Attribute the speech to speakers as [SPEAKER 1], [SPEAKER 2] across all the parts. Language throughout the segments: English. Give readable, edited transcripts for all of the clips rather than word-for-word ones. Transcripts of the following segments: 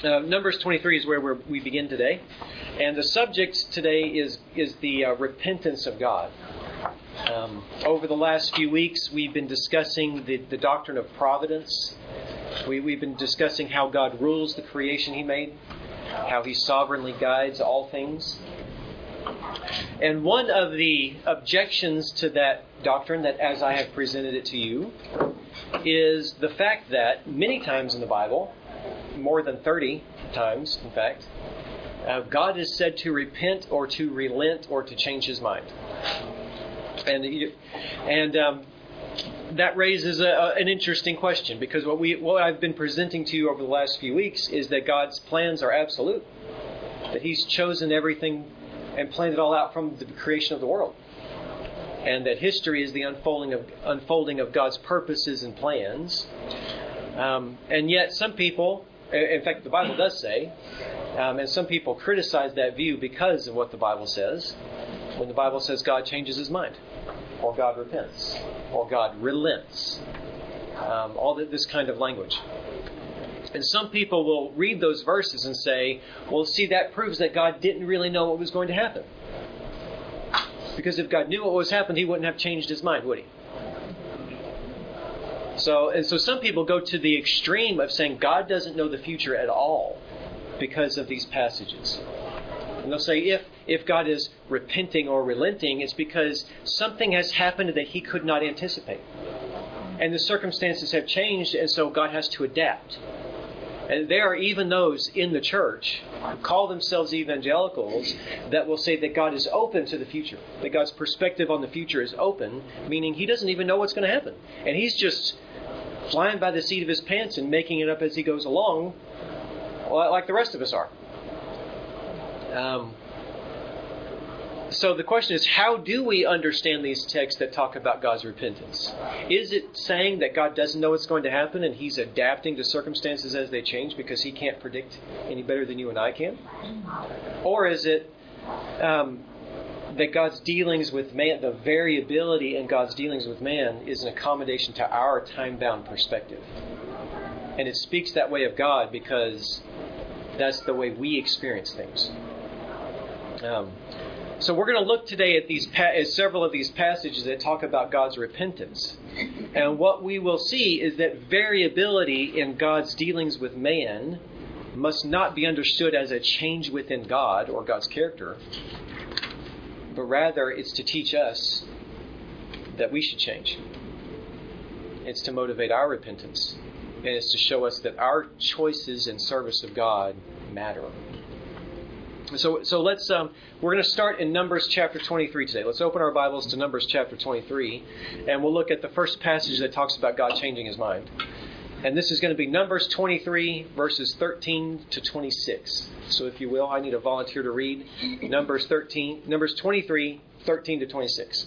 [SPEAKER 1] Numbers 23 is where we begin today. And the subject today is the repentance of God. Over the last few weeks, we've been discussing the doctrine of providence. We've been discussing how God rules the creation He made, how He sovereignly guides all things. And one of the objections to that doctrine, that as I have presented it to you, is the fact that many times in the Bible, more than 30 times, in fact, God is said to repent or to relent or to change His mind. And that raises an interesting question, because what I've been presenting to you over the last few weeks is that God's plans are absolute, that He's chosen everything and planned it all out from the creation of the world, and that history is the unfolding of God's purposes and plans. And yet some people, in fact the Bible does say, and some people criticize that view because of what the Bible says, when the Bible says God changes His mind, or God repents, or God relents, all this kind of language. And some people will read those verses and say, well, see, that proves that God didn't really know what was going to happen. Because if God knew what was happening, He wouldn't have changed His mind, would He? So some people go to the extreme of saying God doesn't know the future at all because of these passages. And they'll say if God is repenting or relenting, it's because something has happened that He could not anticipate. And the circumstances have changed, and so God has to adapt. And there are even those in the church who call themselves evangelicals that will say that God is open to the future, that God's perspective on the future is open, meaning He doesn't even know what's going to happen. And He's just flying by the seat of His pants and making it up as He goes along, like the rest of us are. So the question is, how do we understand these texts that talk about God's repentance? Is it saying that God doesn't know what's going to happen and He's adapting to circumstances as they change because He can't predict any better than you and I can? Or is it that God's dealings with man, the variability in God's dealings with man, is an accommodation to our time-bound perspective? And it speaks that way of God because that's the way we experience things. So we're going to look today at several of these passages that talk about God's repentance. And what we will see is that variability in God's dealings with man must not be understood as a change within God or God's character, but rather it's to teach us that we should change. It's to motivate our repentance. And it's to show us that our choices in service of God matter. So let's we're going to start in Numbers chapter 23 today. Let's open our Bibles to Numbers chapter 23, and we'll look at the first passage that talks about God changing His mind. And this is going to be Numbers 23, verses 13 to 26. So if you will, I need a volunteer to read Numbers 23, 13 to 26.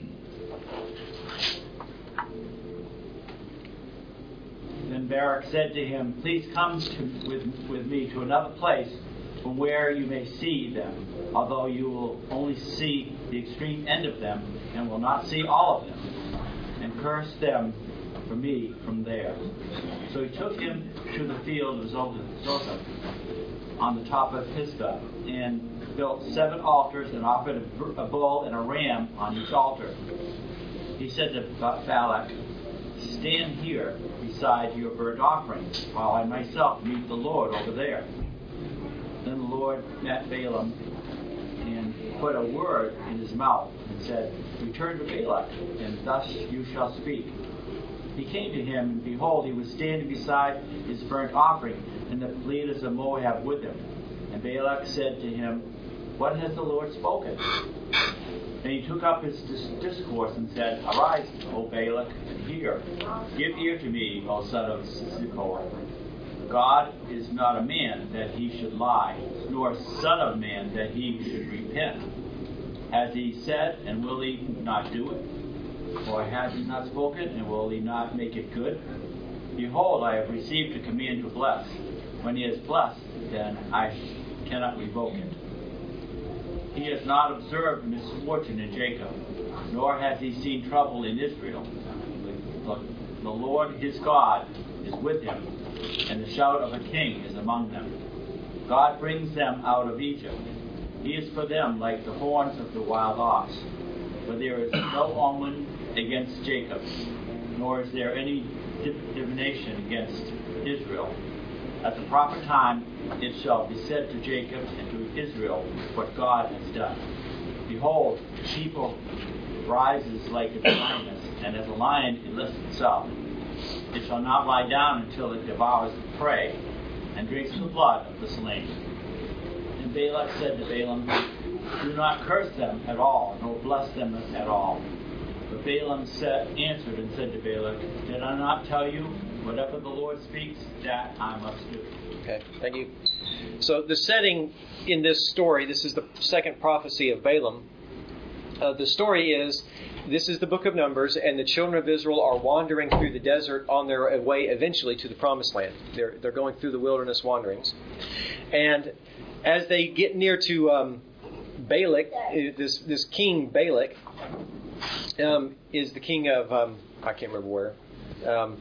[SPEAKER 2] Then Barak said to him, "Please come with me to another place from where you may see them, although you will only see the extreme end of them and will not see all of them, and curse them for me from there." So he took him to the field of Zophim on the top of Pisgah, and built 7 altars and offered a bull and a ram on each altar. He said to Balak, "Stand here beside your burnt offering, while I myself meet the Lord over there." Then the Lord met Balaam and put a word in his mouth and said, "Return to Balak, and thus you shall speak." He came to him, and behold, he was standing beside his burnt offering, and the leaders of Moab with him. And Balak said to him, "What has the Lord spoken?" And he took up his discourse and said, "Arise, O Balak, and hear. Give ear to me, O son of Zippor. God is not a man that He should lie, nor son of man that He should repent. Has He said, and will He not do it? Or has He not spoken, and will He not make it good? Behold, I have received a command to bless. When He has blessed, then I cannot revoke it. He has not observed misfortune in Jacob, nor has He seen trouble in Israel. The Lord his God is with him, and the shout of a king is among them. God brings them out of Egypt. He is for them like the horns of the wild ox. For there is no omen against Jacob, nor is there any divination against Israel. At the proper time it shall be said to Jacob and to Israel what God has done. Behold, the people rises like a lioness, and as a lion it lifts itself. It shall not lie down until it devours the prey, and drinks the blood of the slain. And Balak said to Balaam, do not curse them at all, nor bless them at all. But Balaam answered and said to Balak, did I not tell you, whatever the Lord speaks, that I must do?
[SPEAKER 1] Okay, thank you. So the setting in this story, this is the second prophecy of Balaam. The story is, this is the book of Numbers, and the children of Israel are wandering through the desert on their way eventually to the promised land. They're going through the wilderness wanderings. And as they get near to Balak, this king Balak is the king of, I can't remember where.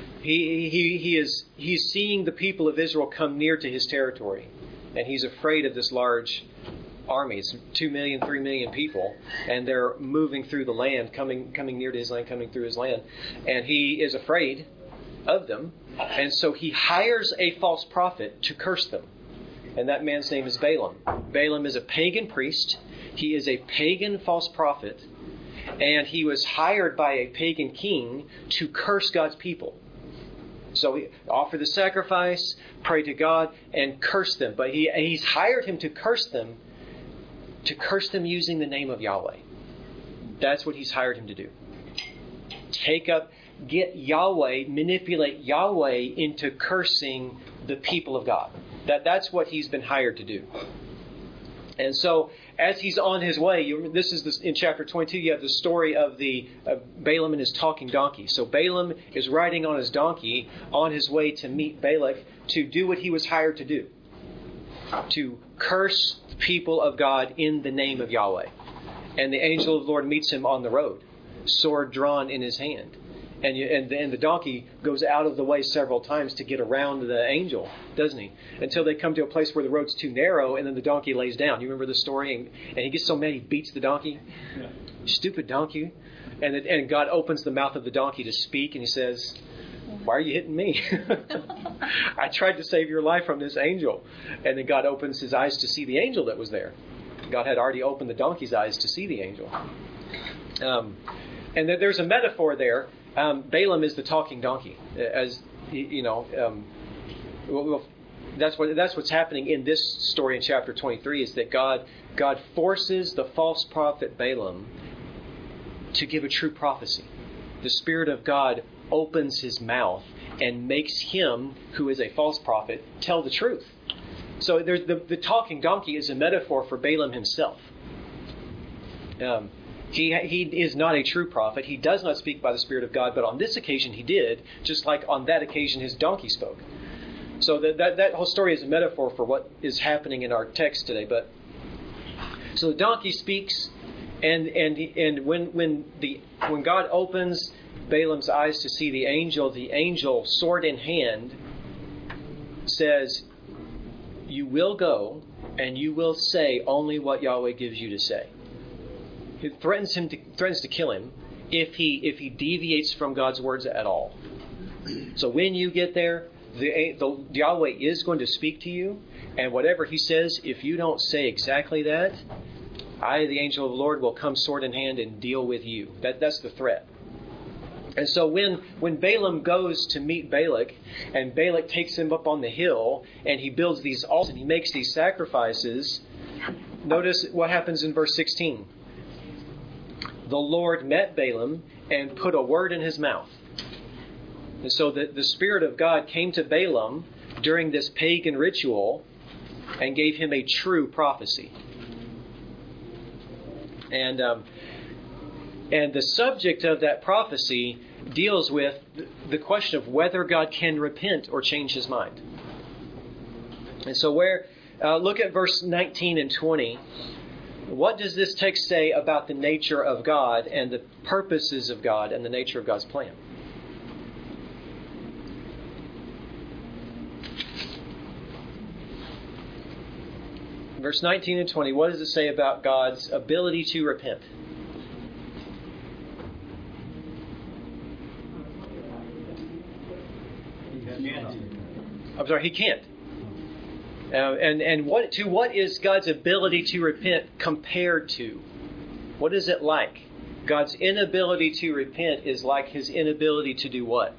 [SPEAKER 1] He's seeing the people of Israel come near to his territory. And he's afraid of this large army. It's 2 million, 3 million people, and they're moving through the land, coming near to his land, coming through his land. And he is afraid of them, and so he hires a false prophet to curse them. And that man's name is Balaam. Balaam is a pagan priest. He is a pagan false prophet, and he was hired by a pagan king to curse God's people. So he offer the sacrifice, pray to God, and curse them. But he's hired him to curse them using the name of Yahweh. That's what he's hired him to do. Get Yahweh, manipulate Yahweh into cursing the people of God. That's what he's been hired to do. And so, as he's on his way, in chapter 22, you have the story of Balaam and his talking donkey. So Balaam is riding on his donkey on his way to meet Balak to do what he was hired to do. To curse the people of God in the name of Yahweh. And the angel of the Lord meets him on the road, sword drawn in his hand. And the donkey goes out of the way several times to get around the angel, doesn't he? Until they come to a place where the road's too narrow, and then the donkey lays down. You remember the story? And he gets so mad he beats the donkey. Yeah. Stupid donkey. And God opens the mouth of the donkey to speak, and he says, why are you hitting me? I tried to save your life from this angel. And then God opens his eyes to see the angel that was there. God had already opened the donkey's eyes to see the angel. And there's a metaphor there. Balaam is the talking donkey, as you know. That's what's happening in this story in chapter 23. Is that God forces the false prophet Balaam to give a true prophecy. The Spirit of God opens his mouth and makes him, who is a false prophet, tell the truth. So there's the talking donkey is a metaphor for Balaam himself. He is not a true prophet. He does not speak by the Spirit of God, but on this occasion he did, just like on that occasion his donkey spoke. So that whole story is a metaphor for what is happening in our text today. But so the donkey speaks, and when God opens Balaam's eyes to see the angel sword in hand says, "You will go, and you will say only what Yahweh gives you to say." It threatens to kill him if he deviates from God's words at all. So when you get there, the Yahweh is going to speak to you, and whatever he says, if you don't say exactly that, I, the angel of the Lord, will come sword in hand and deal with you. That's the threat. And so when Balaam goes to meet Balak, and Balak takes him up on the hill, and he builds these altars and he makes these sacrifices, notice what happens in verse 16. The Lord met Balaam and put a word in his mouth. And so the Spirit of God came to Balaam during this pagan ritual and gave him a true prophecy. And the subject of that prophecy deals with the question of whether God can repent or change his mind. And so look at verse 19 and 20. What does this text say about the nature of God and the purposes of God and the nature of God's plan? Verse 19 and 20, what does it say about God's ability to repent? I'm sorry, he can't. And what is God's ability to repent compared to? What is it like? God's inability to repent is like his inability to do what?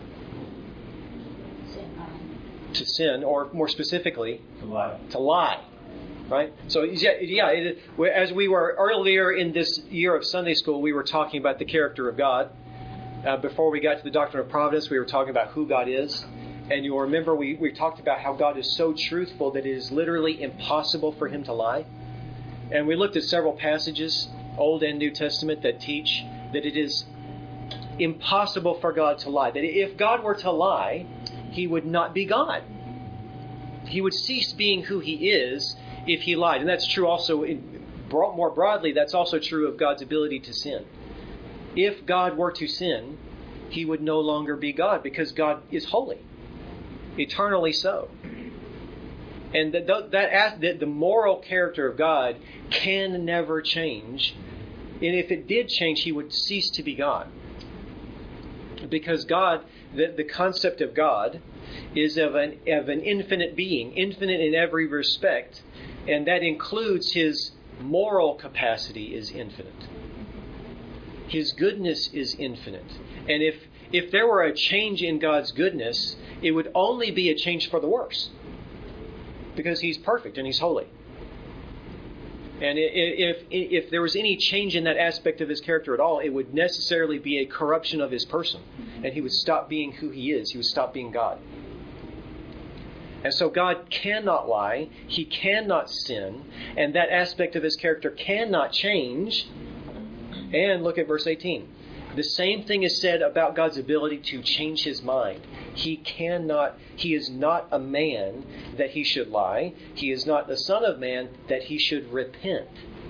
[SPEAKER 1] To sin, or more specifically, to lie. Right? So, as we were earlier in this year of Sunday school, we were talking about the character of God. Before we got to the doctrine of providence, we were talking about who God is. And you'll remember we talked about how God is so truthful that it is literally impossible for him to lie. And we looked at several passages, Old and New Testament, that teach that it is impossible for God to lie. That if God were to lie, he would not be God. He would cease being who he is if he lied. And that's true also, more broadly, that's also true of God's ability to sin. If God were to sin, he would no longer be God, because God is holy. Eternally so. And the moral character of God can never change. And if it did change, he would cease to be God. Because God, the concept of God is of an infinite being, infinite in every respect, and that includes his moral capacity is infinite. His goodness is infinite. And if there were a change in God's goodness, it would only be a change for the worse. Because he's perfect and he's holy. And if there was any change in that aspect of his character at all, it would necessarily be a corruption of his person. And he would stop being who he is. He would stop being God. And so God cannot lie. He cannot sin. And that aspect of his character cannot change. And look at verse 18. The same thing is said about God's ability to change his mind. He is not a man that he should lie. He is not the Son of Man that he should repent.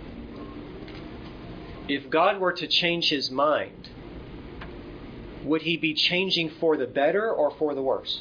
[SPEAKER 1] If God were to change his mind, would he be changing for the better or for the worse?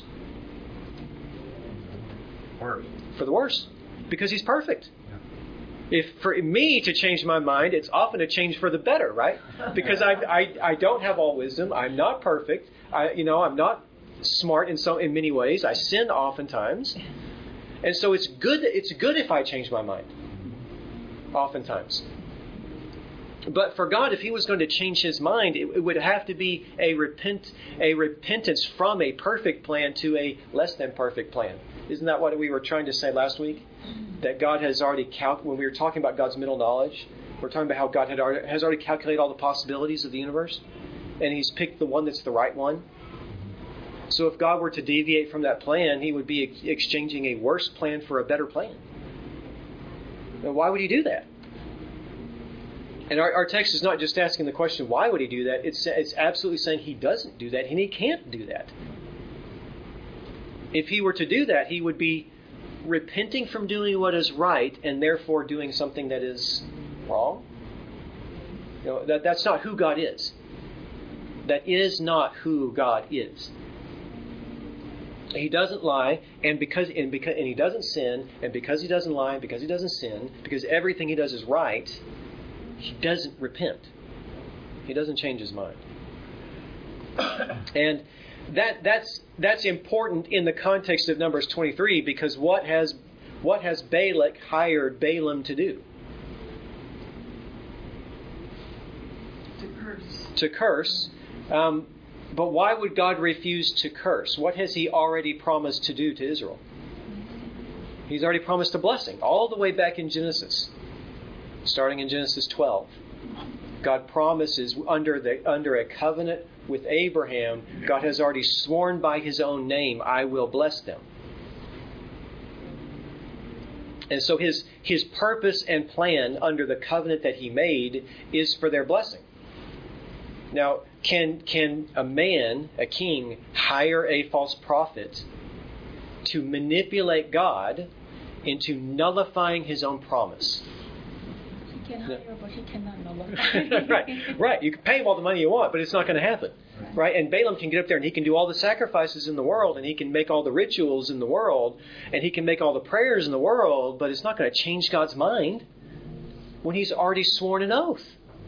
[SPEAKER 3] Worse.
[SPEAKER 1] For the worse. Because he's perfect. If for me to change my mind, it's often a change for the better, right? Because I don't have all wisdom. I'm not perfect. I'm not smart in many ways. I sin oftentimes, and so it's good if I change my mind. Oftentimes, but for God, if he was going to change his mind, it would have to be a repentance from a perfect plan to a less than perfect plan. Isn't that what we were trying to say last week? That God has already when we were talking about God's middle knowledge, we're talking about how God has already calculated all the possibilities of the universe, and he's picked the one that's the right one. So if God were to deviate from that plan, he would be exchanging a worse plan for a better plan. Now, why would he do that? And our text is not just asking the question, why would he do that? It's absolutely saying he doesn't do that, and he can't do that. If he were to do that, he would be repenting from doing what is right and therefore doing something that is wrong. That's not who God is. That is not who God is. He doesn't lie, and he doesn't sin, and because he doesn't lie, because he doesn't sin, because everything he does is right, he doesn't repent. He doesn't change his mind. And that's important in the context of Numbers 23, because what has Balak hired Balaam to do? To curse. But why would God refuse to curse? What has he already promised to do to Israel? He's already promised a blessing all the way back in Genesis, starting in Genesis 12. God promises under a covenant with Abraham, God has already sworn by his own name, I will bless them. And so his purpose and plan under the covenant that he made is for their blessing. Now, can a man, a king, hire a false prophet to manipulate God into nullifying his own promise?
[SPEAKER 4] He can hire, but he cannot nullify.
[SPEAKER 1] Right. You can pay him all the money you want, but it's not going to happen. Right? And Balaam can get up there and he can do all the sacrifices in the world, and he can make all the rituals in the world, and he can make all the prayers in the world, but it's not going to change God's mind when he's already sworn an oath.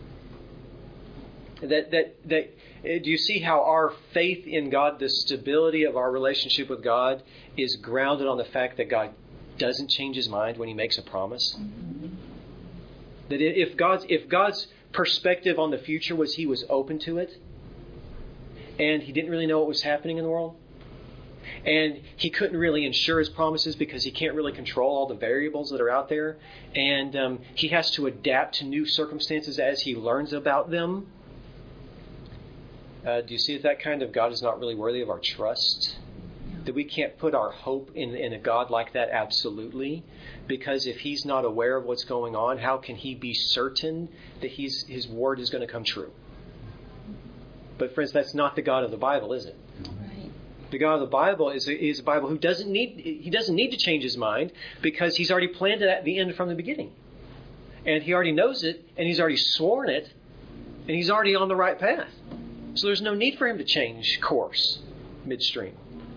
[SPEAKER 1] Do you see how our faith in God, the stability of our relationship with God, is grounded on the fact that God doesn't change his mind when he makes a promise? That if God's perspective on the future was he was open to it, and he didn't really know what was happening in the world, and he couldn't really ensure his promises because he can't really control all the variables that are out there, and he has to adapt to new circumstances as he learns about them. Do you see that kind of God is not really worthy of our trust? That we can't put our hope in a God like that absolutely, because if he's not aware of what's going on, how can he be certain that his word is going to come true? But friends, that's not the God of the Bible, is it?
[SPEAKER 3] Right.
[SPEAKER 1] The God of the Bible is a Bible who doesn't need to change his mind, because he's already planned it at the end from the beginning. And he already knows it, and he's already sworn it, and he's already on the right path. So there's no need for him to change course midstream.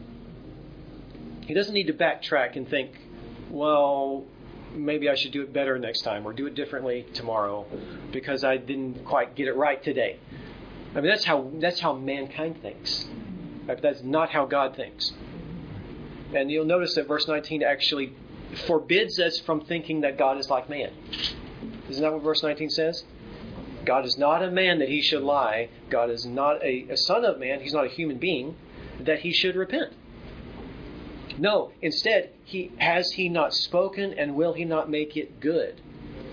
[SPEAKER 1] He doesn't need to backtrack and think, well, maybe I should do it better next time, or do it differently tomorrow because I didn't quite get it right today. I mean, that's how mankind thinks. But that's not how God thinks. And you'll notice that verse 19 actually forbids us from thinking that God is like man. Isn't that what verse 19 says? God is not a man that he should lie. God is not a son of man. He's not a human being that he should repent. No, instead, has he not spoken, and will he not make it good?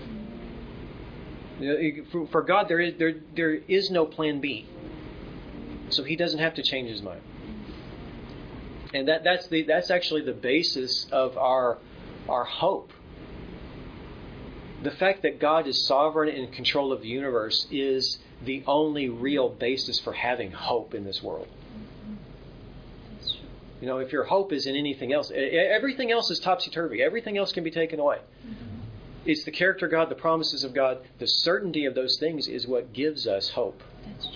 [SPEAKER 1] For God, there is no plan B. So he doesn't have to change his mind. And that's actually the basis of our hope. The fact that God is sovereign and in control of the universe is the only real basis for having hope in this world. You know, if your hope is in anything else, everything else is topsy-turvy. Everything else can be taken away. It's the character of God, the promises of God, the certainty of those things is what gives us hope.
[SPEAKER 3] That's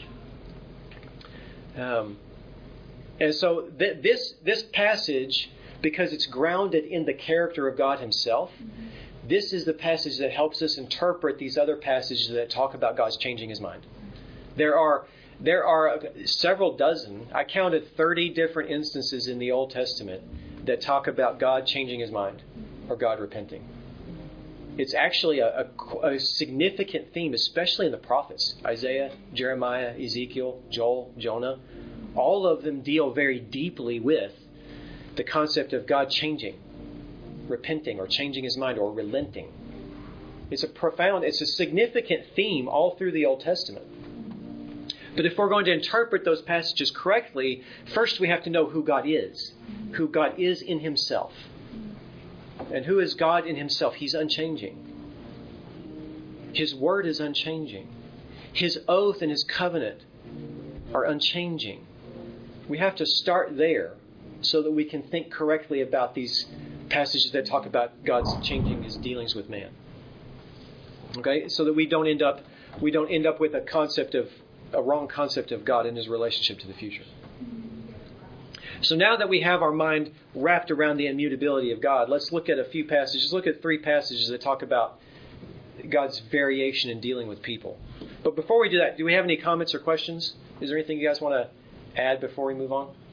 [SPEAKER 3] true.
[SPEAKER 1] And so this passage, because it's grounded in the character of God himself, this is the passage that helps us interpret these other passages that talk about God's changing his mind. There are several dozen, I counted 30 different instances in the Old Testament that talk about God changing his mind or God repenting. It's actually a significant theme, especially in the prophets. Isaiah, Jeremiah, Ezekiel, Joel, Jonah. All of them deal very deeply with the concept of God changing, repenting, or changing his mind, or relenting. It's a significant theme all through the Old Testament. But if we're going to interpret those passages correctly, first we have to know who God is in himself. And who is God in himself? He's unchanging. His word is unchanging. His oath and his covenant are unchanging. We have to start there so that we can think correctly about these passages that talk about God's changing his dealings with man. Okay, so that we don't end up with a wrong concept of God and his relationship to the future. So now that we have our mind wrapped around the immutability of God, let's look at a few passages. Look at 3 passages that talk about God's variation in dealing with people. But before we do that, do we have any comments or questions? Is there anything you guys want to add before we move on?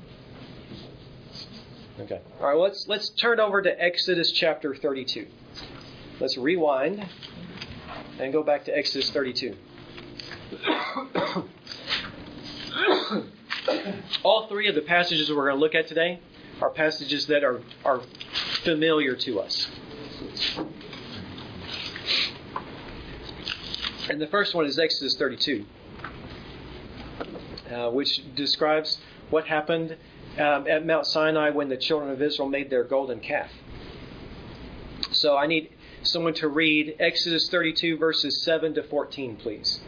[SPEAKER 1] Okay. All right, well, let's turn over to Exodus chapter 32. Let's rewind and go back to Exodus 32. All 3 of the passages we're going to look at today are passages that are familiar to us. And the first one is Exodus 32, which describes what happened at Mount Sinai when the children of Israel made their golden calf. So I need someone to read Exodus 32 verses 7 to 14, please.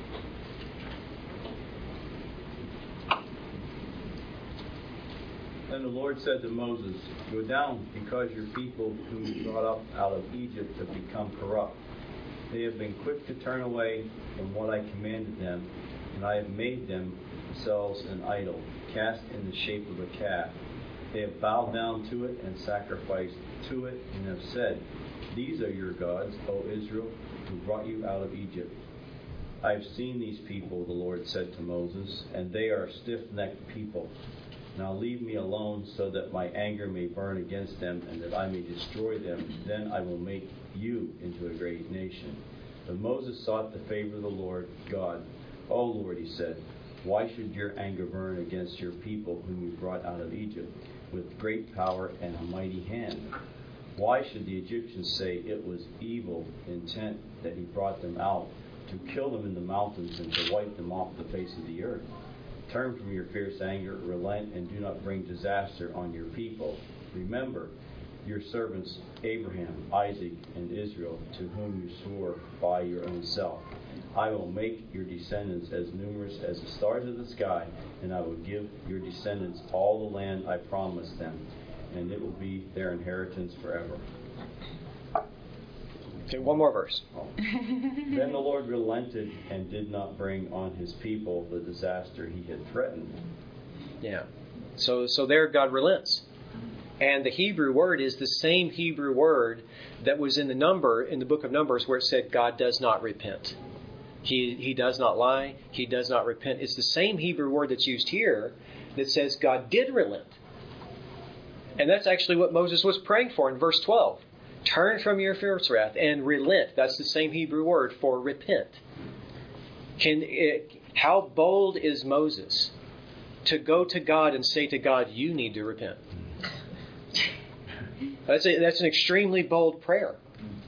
[SPEAKER 4] Then the Lord said to Moses, "Go down, because your people whom you brought up out of Egypt have become corrupt. They have been quick to turn away from what I commanded them, and I have made them themselves an idol, cast in the shape of a calf. They have bowed down to it and sacrificed to it, and have said, These are your gods, O Israel, who brought you out of Egypt. I have seen these people, the Lord said to Moses, and they are a stiff-necked people. Now leave me alone so that my anger may burn against them and that I may destroy them. Then I will make you into a great nation. But Moses sought the favor of the Lord God. O Lord, he said, why should your anger burn against your people whom you brought out of Egypt with great power and a mighty hand? Why should the Egyptians say it was evil intent that he brought them out, to kill them in the mountains and to wipe them off the face of the earth? Turn from your fierce anger, relent, and do not bring disaster on your people. Remember your servants Abraham, Isaac, and Israel, to whom you swore by your own self. I will make your descendants as numerous as the stars of the sky, and I will give your descendants all the land I promised them, and it will be their inheritance forever.
[SPEAKER 1] Okay, one more verse.
[SPEAKER 4] Then the Lord relented and did not bring on his people the disaster he had threatened.
[SPEAKER 1] Yeah. So there God relents. And the Hebrew word is the same Hebrew word that was in the book of Numbers, where it said God does not repent. He does not lie. He does not repent. It's the same Hebrew word that's used here that says God did relent. And that's actually what Moses was praying for in verse 12. Turn from your fierce wrath and relent. That's the same Hebrew word for repent. How bold is Moses to go to God and say to God, you need to repent? That's an extremely bold prayer.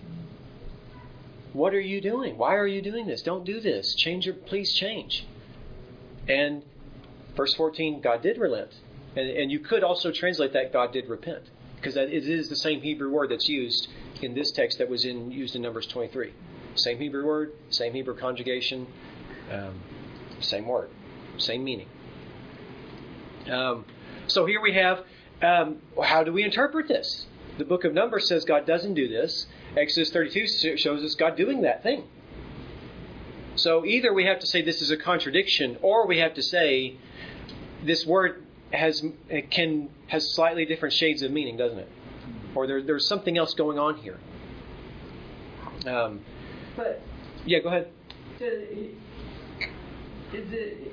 [SPEAKER 1] What are you doing? Why are you doing this? Don't do this. Please change. And verse 14, God did relent. And you could also translate that God did repent, because it is the same Hebrew word that's used in this text that was used in Numbers 23. Same Hebrew word, same Hebrew conjugation, same word, same meaning. So here we have, how do we interpret this? The book of Numbers says God doesn't do this. Exodus 32 shows us God doing that thing. So either we have to say this is a contradiction, or we have to say this word has slightly different shades of meaning, doesn't it? Or there's something else going on here.
[SPEAKER 3] But
[SPEAKER 1] yeah, go ahead.
[SPEAKER 3] Is it?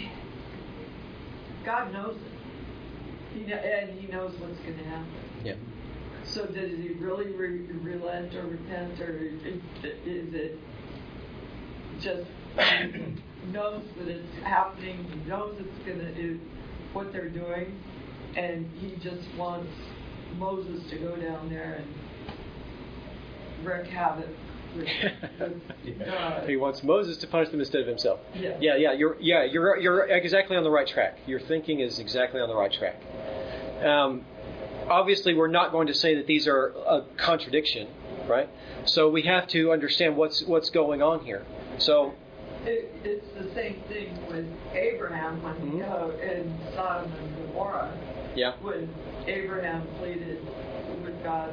[SPEAKER 3] God knows it, and He knows what's going to happen.
[SPEAKER 1] Yeah.
[SPEAKER 3] So does He really relent or repent, or is it just He knows that it's happening? He knows it's going to do what they're doing, and He just wants Moses to go down there and wreak havoc with
[SPEAKER 1] He wants Moses to punish them instead of himself.
[SPEAKER 3] Yeah.
[SPEAKER 1] You're exactly on the right track. Your thinking is exactly on the right track. Obviously, we're not going to say that these are a contradiction, right? So we have to understand what's going on here. So
[SPEAKER 3] it's the same thing with Abraham when in Sodom and Gomorrah.
[SPEAKER 1] Yeah.
[SPEAKER 3] When Abraham pleaded with God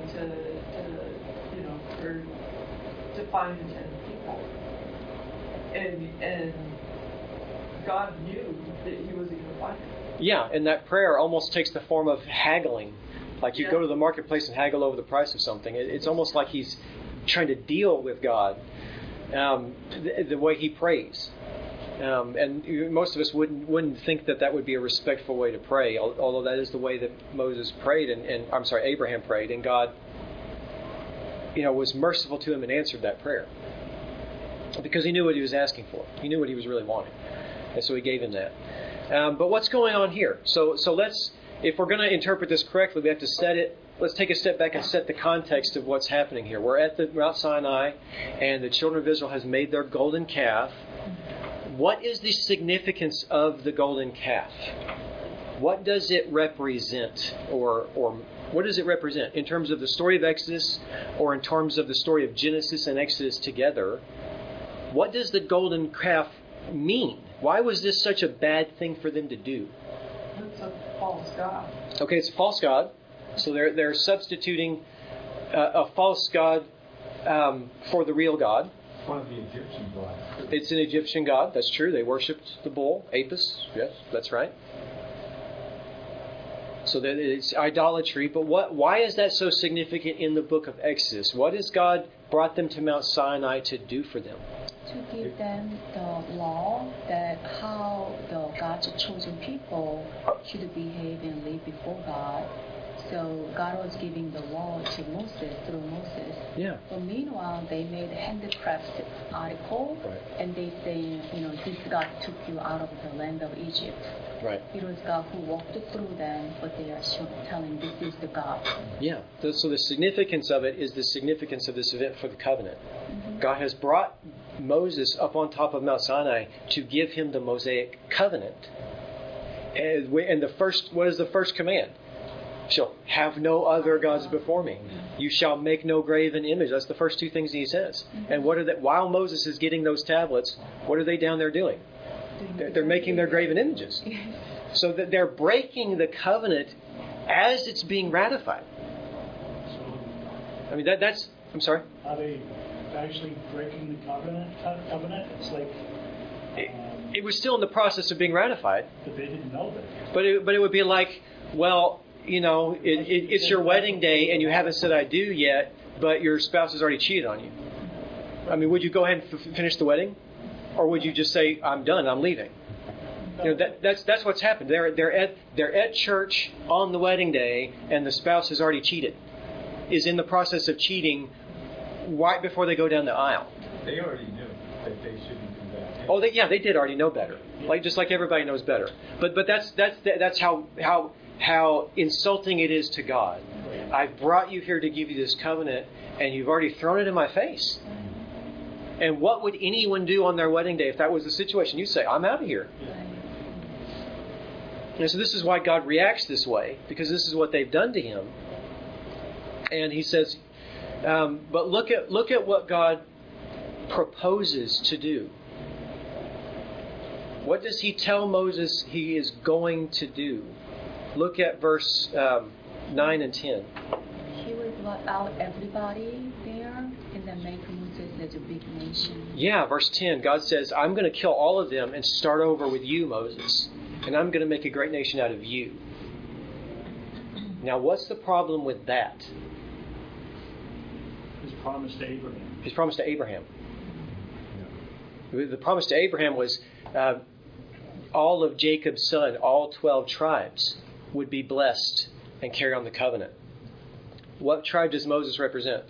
[SPEAKER 3] to find the 10 people, and God knew that He was going to find them.
[SPEAKER 1] Yeah, and that prayer almost takes the form of haggling. Like you go to the marketplace and haggle over the price of something. It's almost like he's trying to deal with God the way he prays. And most of us wouldn't think that would be a respectful way to pray, although that is the way that Moses prayed, and Abraham prayed, and God, was merciful to him and answered that prayer. Because He knew what he was asking for. He knew what he was really wanting. And so He gave him that. But what's going on here? So if we're going to interpret this correctly, we have to let's take a step back and set the context of what's happening here. We're at the Mount Sinai, and the children of Israel has made their golden calf. What is the significance of the golden calf? What does it represent, or what does it represent in terms of the story of Exodus, or in terms of the story of Genesis and Exodus together? What does the golden calf mean? Why was this such a bad thing for them to do?
[SPEAKER 3] It's a false god.
[SPEAKER 1] Okay, it's a false god. So they're substituting a false god for the real God.
[SPEAKER 5] one of the Egyptian gods.
[SPEAKER 1] It's an Egyptian god. That's true. They worshipped the bull, Apis. Yes, that's right. So that it's idolatry. But why is that so significant in the book of Exodus? What has God brought them to Mount Sinai to do for them?
[SPEAKER 6] To give them the law that how the God's chosen people should behave and live before God. So God was giving the law to Moses through Moses.
[SPEAKER 1] Yeah.
[SPEAKER 6] But meanwhile, they made a handicrafted article,
[SPEAKER 1] Right.
[SPEAKER 6] and they say, this God took you out of the land of Egypt.
[SPEAKER 1] Right.
[SPEAKER 6] It was God who walked through them, but they are telling this is the God.
[SPEAKER 1] Yeah. So the significance of it is the significance of this event for the covenant.
[SPEAKER 6] Mm-hmm.
[SPEAKER 1] God has brought Moses up on top of Mount Sinai to give him the Mosaic covenant. And what is the first command? Shall have no other gods before me. You shall make no graven image. That's the first two things he says. And what are that? While Moses is getting those tablets, what are they down there doing? They're making their graven images. So that they're breaking the covenant as it's being ratified. I mean, that's. I'm sorry.
[SPEAKER 7] Are they actually breaking the covenant? It's like.
[SPEAKER 1] It was still in the process of being ratified.
[SPEAKER 7] But they didn't know that.
[SPEAKER 1] But it would be like, well, it's your wedding day and you haven't said I do yet, but your spouse has already cheated on you. I mean, would you go ahead and finish the wedding? Or would you just say, I'm done, I'm leaving? That's what's happened. They're at church on the wedding day and the spouse has already cheated. Is in the process of cheating right before they go down the aisle.
[SPEAKER 5] They already knew that they shouldn't do that.
[SPEAKER 1] Oh, they did already know better. Just like everybody knows better. But that's how insulting it is to God. I've brought you here to give you this covenant, and you've already thrown it in my face. And what would anyone do on their wedding day if that was the situation? You'd say, I'm out of here. And so this is why God reacts this way, because this is what they've done to him. And he says, but look at what God proposes to do. What does he tell Moses he is going to do? Look at verse 9 and 10.
[SPEAKER 6] He will blot out everybody there and then make Moses as a big nation.
[SPEAKER 1] Yeah, verse 10. God says, I'm going to kill all of them and start over with you, Moses. And I'm going to make a great nation out of you. Now, what's the problem with that?
[SPEAKER 7] His promise to Abraham.
[SPEAKER 1] His promise to Abraham. The promise to Abraham was all of Jacob's son, all 12 tribes, would be blessed and carry on the covenant. What tribe does Moses represent?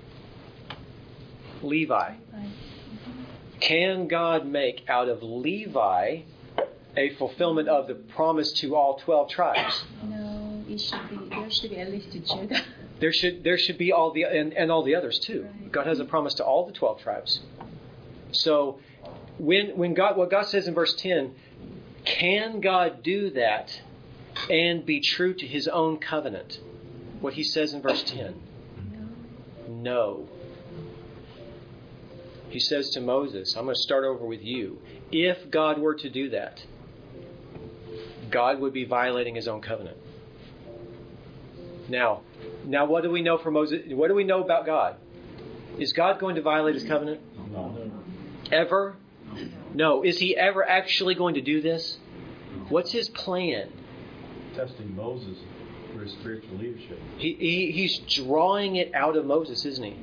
[SPEAKER 1] Levi. Can God make out of Levi a fulfillment of the promise to all 12 tribes?
[SPEAKER 6] No, there should be at least Judah.
[SPEAKER 1] There should be all the and all the others too. Right. God has a promise to all the 12 tribes. So when what God says in verse 10, can God do that and be true to his own covenant? What he says in verse 10. No. He says to Moses, I'm going to start over with you. If God were to do that, God would be violating his own covenant. Now what do we know from Moses? What do we know about God? Is God going to violate his covenant?
[SPEAKER 5] No.
[SPEAKER 1] Ever? No. Is he ever actually going to do this? What's his plan?
[SPEAKER 4] Testing Moses for his spiritual leadership.
[SPEAKER 1] He's drawing it out of Moses, isn't he?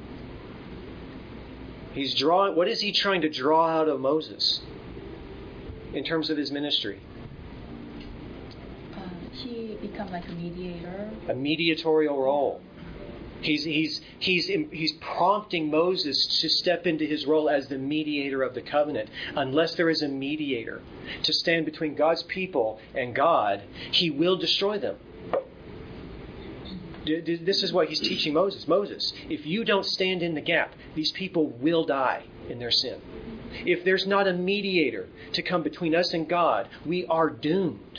[SPEAKER 1] He's drawing. What is he trying to draw out of Moses in terms of his ministry?
[SPEAKER 6] He become like a mediator.
[SPEAKER 1] A mediatorial role. He's prompting Moses to step into his role as the mediator of the covenant. Unless there is a mediator to stand between God's people and God, he will destroy them. This is what he's teaching Moses. Moses, if you don't stand in the gap, these people will die in their sin. If there's not a mediator to come between us and God, we are doomed.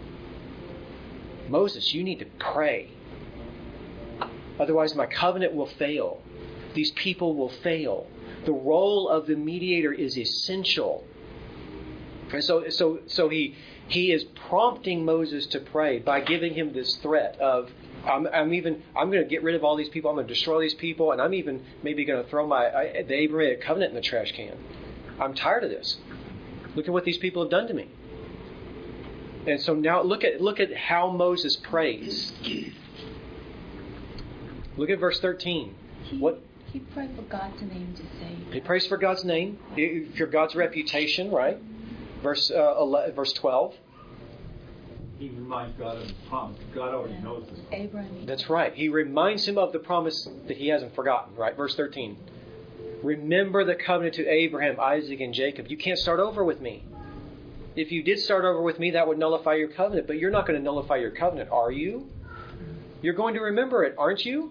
[SPEAKER 1] Moses, you need to pray. Otherwise, my covenant will fail. These people will fail. The role of the mediator is essential. And so he is prompting Moses to pray by giving him this threat of, I'm going to get rid of all these people. I'm going to destroy these people, and I'm even maybe going to throw the Abrahamic covenant in the trash can. I'm tired of this. Look at what these people have done to me. And so now look at how Moses prays. Look at verse 13.
[SPEAKER 6] He prayed for God's name to save.
[SPEAKER 1] He prays for God's name, for God's reputation, right? Verse 12.
[SPEAKER 5] He reminds God of his promise. God already knows this.
[SPEAKER 6] Abraham.
[SPEAKER 1] That's right. He reminds him of the promise that he hasn't forgotten, right? Verse 13. Remember the covenant to Abraham, Isaac, and Jacob. You can't start over with me. If you did start over with me, that would nullify your covenant. But you're not going to nullify your covenant, are you? You're going to remember it, aren't you?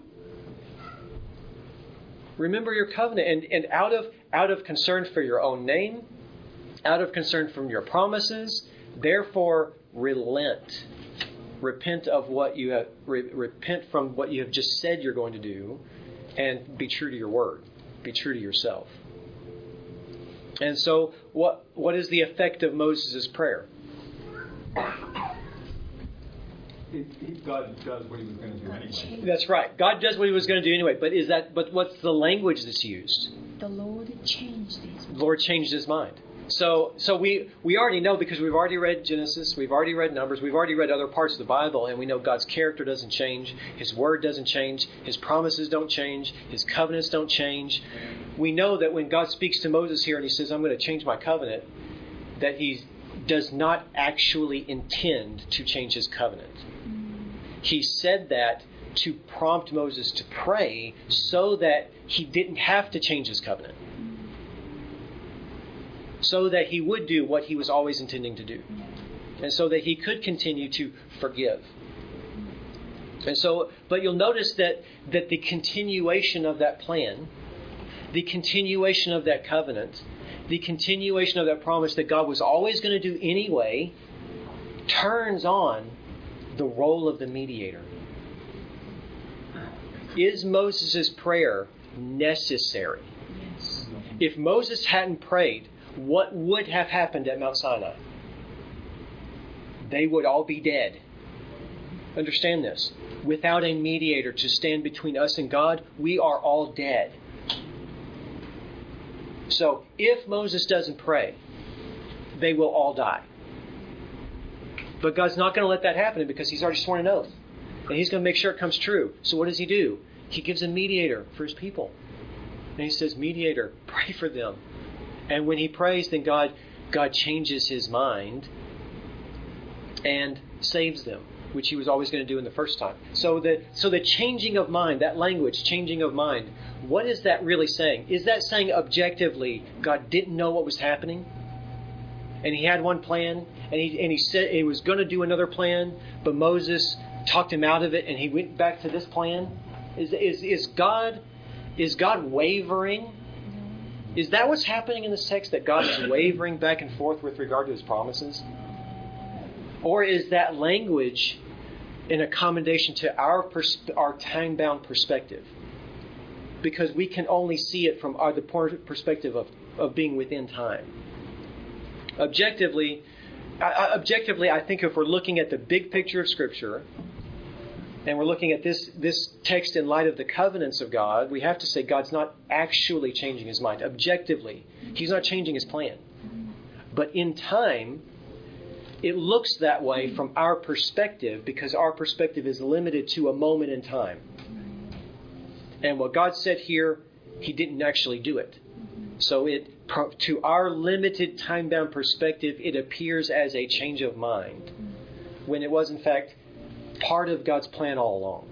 [SPEAKER 1] Remember your covenant. And out of concern for your own name, out of concern from your promises, therefore relent. Repent of what you have. Repent from what you have just said you're going to do, and be true to your word. Be true to yourself. And so, what is the effect of Moses' prayer?
[SPEAKER 5] God does what he was going to do anyway.
[SPEAKER 1] That's right. God does what he was going to do anyway. But what's the language that's used?
[SPEAKER 6] The Lord changed his mind.
[SPEAKER 1] The Lord changed his mind. So we already know, because we've already read Genesis, we've already read Numbers, we've already read other parts of the Bible, and we know God's character doesn't change, His Word doesn't change, His promises don't change, His covenants don't change. We know that when God speaks to Moses here and He says, I'm going to change my covenant, that He does not actually intend to change His covenant. He said that to prompt Moses to pray so that he didn't have to change his covenant. So that he would do what he was always intending to do. And so that he could continue to forgive. And so, but you'll notice that the continuation of that plan, the continuation of that covenant, the continuation of that promise that God was always going to do anyway, turns on the role of the mediator. Is Moses' prayer necessary?
[SPEAKER 6] Yes.
[SPEAKER 1] If Moses hadn't prayed, what would have happened at Mount Sinai? They would all be dead. Understand this. Without a mediator to stand between us and God, we are all dead. So, if Moses doesn't pray, they will all die. But God's not going to let that happen because He's already sworn an oath. And He's going to make sure it comes true. So what does He do? He gives a mediator for His people. And He says, mediator, pray for them. And when he prays, then God changes His mind and saves them, which He was always going to do in the first time. So the changing of mind, that language, changing of mind, what is that really saying? Is that saying objectively God didn't know what was happening? And He had one plan, and he said He was going to do another plan, but Moses talked him out of it, and he went back to this plan? Is God wavering? Is that what's happening in this text, that God is wavering back and forth with regard to His promises? Or is that language an accommodation to our time-bound perspective? Because we can only see it from the perspective of being within time. Objectively, I think if we're looking at the big picture of Scripture, and we're looking at this text in light of the covenants of God, we have to say God's not actually changing His mind. Objectively, He's not changing His plan. But in time, it looks that way from our perspective, because our perspective is limited to a moment in time. And what God said here, He didn't actually do it. So to our limited time-bound perspective, it appears as a change of mind, when it was in fact part of God's plan all along.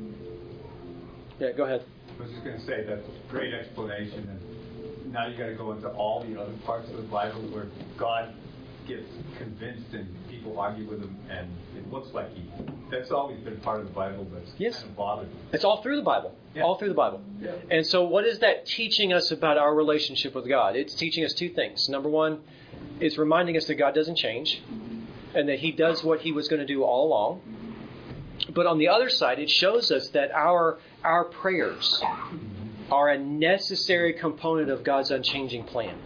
[SPEAKER 1] Yeah, go ahead.
[SPEAKER 5] I was just going to say that's a great explanation, and now you got to go into all the other parts of the Bible where God gets convinced and people argue with Him, and it looks like that's always been part of the Bible, but it's kind of bothered me.
[SPEAKER 1] It's all through the Bible.
[SPEAKER 5] Yeah.
[SPEAKER 1] All through the Bible.
[SPEAKER 5] Yeah.
[SPEAKER 1] And so what is that teaching us about our relationship with God? It's teaching us two things. Number one, it's reminding us that God doesn't change, and that He does what He was going to do all along. But on the other side, it shows us that our prayers are a necessary component of God's unchanging plan.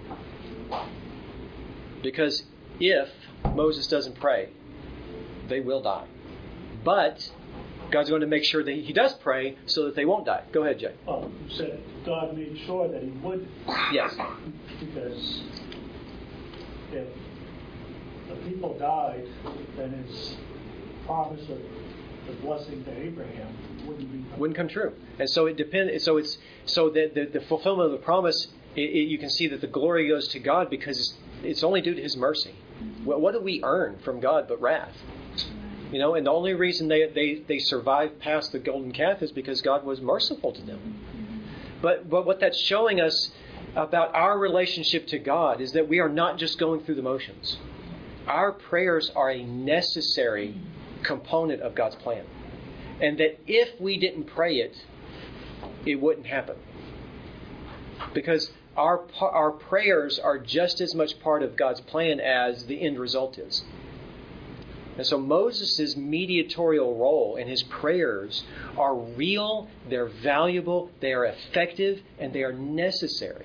[SPEAKER 1] Because if Moses doesn't pray, they will die. But God's going to make sure that he does pray so that they won't die. Go ahead, Jay.
[SPEAKER 7] You said God made sure that he would.
[SPEAKER 1] Yes.
[SPEAKER 7] Because if the people died, then his promise of the blessing to Abraham wouldn't
[SPEAKER 1] come true. And so it depends. So that the fulfillment of the promise, you can see that the glory goes to God because it's only due to his mercy. What do we earn from God but wrath? And the only reason they survived past the golden calf is because God was merciful to them. But what that's showing us about our relationship to God is that we are not just going through the motions. Our prayers are a necessary component of God's plan. And that if we didn't pray it, it wouldn't happen. Because our prayers are just as much part of God's plan as the end result is. And so Moses' mediatorial role and his prayers are real, they're valuable, they are effective, and they are necessary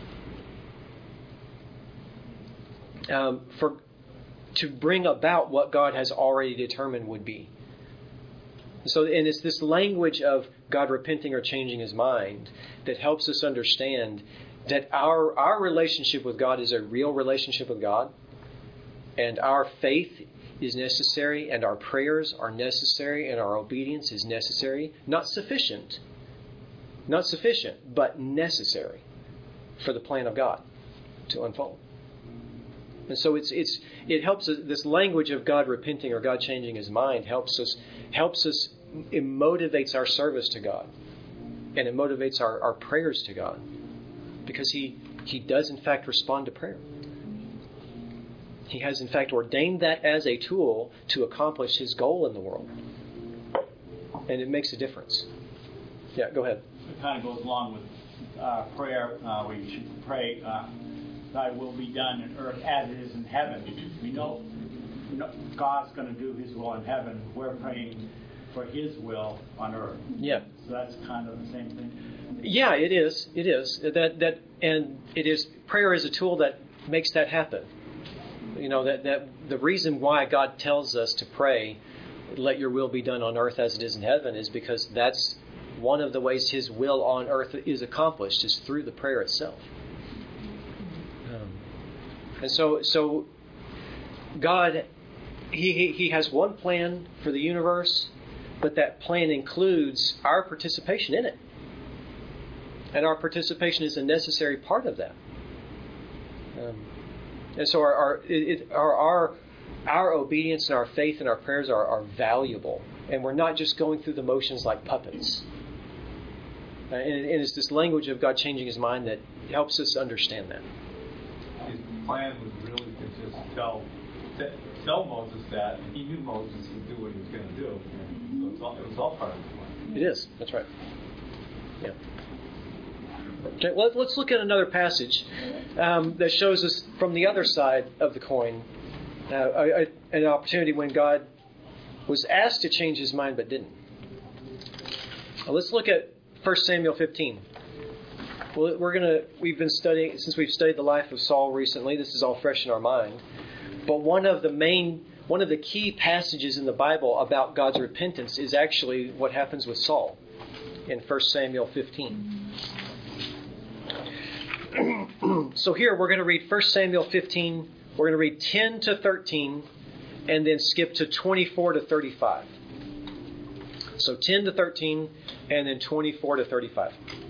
[SPEAKER 1] to bring about what God has already determined would be. And it's this language of God repenting or changing his mind that helps us understand that our relationship with God is a real relationship with God, and our faith is necessary, and our prayers are necessary, and our obedience is necessary. Not sufficient, but necessary for the plan of God to unfold. And so it helps us. This language of God repenting or God changing his mind helps us. It motivates our service to God, and it motivates our prayers to God, because he does in fact respond to prayer. He has in fact ordained that as a tool to accomplish his goal in the world, and it makes a difference. Yeah, go ahead.
[SPEAKER 2] It kind of goes along with prayer. We should pray, "Thy will be done in earth as it is in heaven." We know God's going to do his will in heaven. We're praying for his will on earth.
[SPEAKER 1] Yeah.
[SPEAKER 2] So that's kind of the same thing.
[SPEAKER 1] Yeah, it is. It is. And it is. Prayer is a tool that makes that happen. That the reason why God tells us to pray, "Let your will be done on earth as it is in heaven," is because that's one of the ways his will on earth is accomplished, is through the prayer itself. And so God, he has one plan for the universe, but that plan includes our participation in it. And our participation is a necessary part of that. And so our obedience and our faith and our prayers are valuable. And we're not just going through the motions like puppets. And it's this language of God changing his mind that helps us understand that.
[SPEAKER 5] His plan was really to just tell Moses that, and he knew Moses would do what he was going to do. So it was all part of the plan.
[SPEAKER 1] It is. That's right. Yeah. Okay, well, let's look at another passage that shows us from the other side of the coin an opportunity when God was asked to change his mind but didn't. Let's look at 1 Samuel 15. Well, we've been studying, since we've studied the life of Saul recently, this is all fresh in our mind. But one of the key passages in the Bible about God's repentance is actually what happens with Saul in 1 Samuel 15. So here we're going to read 1 Samuel 15. We're going to read 10 to 13 and then skip to 24 to 35. So 10 to 13 and then 24 to 35.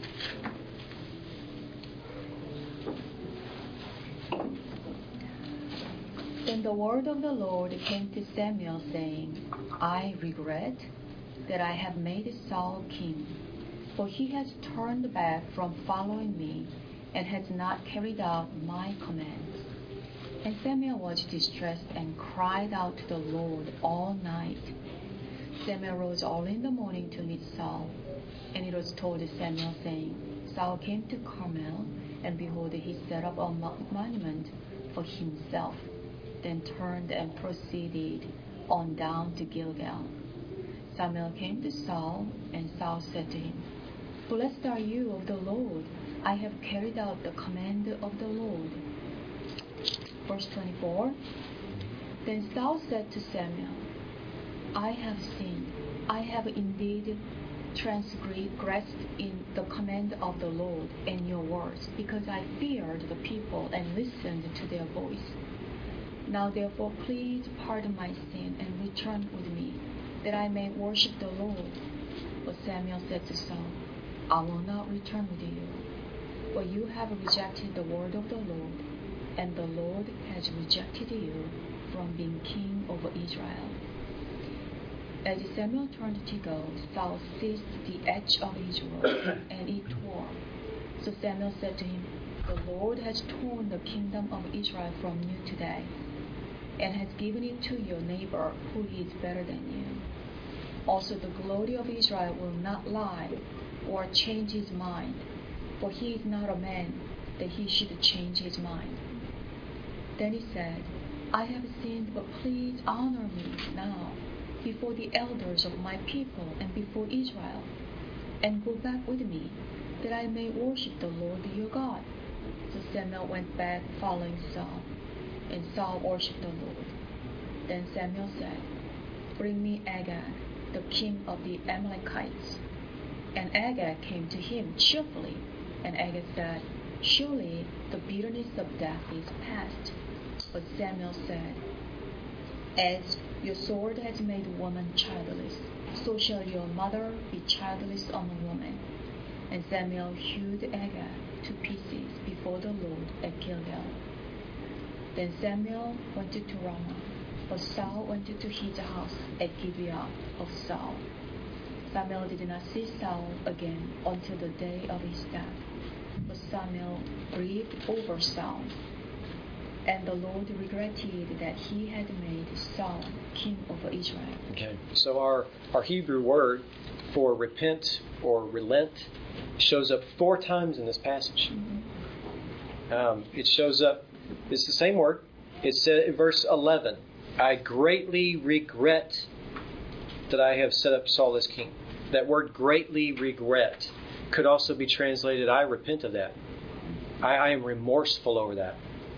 [SPEAKER 6] Then the word of the Lord came to Samuel, saying, I regret that I have made Saul king, for he has turned back from following me and has not carried out my commands. And Samuel was distressed and cried out to the Lord all night. Samuel rose early in the morning to meet Saul, and it was told Samuel, saying, Saul came to Carmel, and behold, he set up a monument for himself, then turned and proceeded on down to Gilgal. Samuel came to Saul, and Saul said to him, Blessed are you of the Lord. I have carried out the command of the Lord. Verse 24. Then Saul said to Samuel, I have sinned. I have indeed transgressed in the command of the Lord and your words, because I feared the people and listened to their voice. Now therefore please pardon my sin and return with me, that I may worship the Lord. But Samuel said to Saul, I will not return with you, for you have rejected the word of the Lord, and the Lord has rejected you from being king over Israel. As Samuel turned to go, Saul seized the edge of his robe, and it tore. So Samuel said to him, The Lord has torn the kingdom of Israel from you today, and has given it to your neighbor, who is better than you. Also the glory of Israel will not lie or change his mind, for he is not a man that he should change his mind. Then he said, I have sinned, but please honor me now before the elders of my people and before Israel, and go back with me, that I may worship the Lord your God. So Samuel went back following Saul, and Saul worshipped the Lord. Then Samuel said, Bring me Agag, the king of the Amalekites. And Agag came to him cheerfully, and Agag said, Surely the bitterness of death is past. But Samuel said, As your sword has made a woman childless, so shall your mother be childless among women. And Samuel hewed Agag to pieces before the Lord at Gilgal. Then Samuel went to Ramah, but Saul went to his house at Gibeah of Saul. Samuel did not see Saul again until the day of his death. But Samuel grieved over Saul, and the Lord regretted that he had made Saul king over Israel.
[SPEAKER 1] Okay, so our Hebrew word for repent or relent shows up 4 times in this passage. It shows up, it's the same word. It said in verse 11, I greatly regret that I have set up Saul as king. That word greatly regret could also be translated, I repent of that. I am remorseful over that.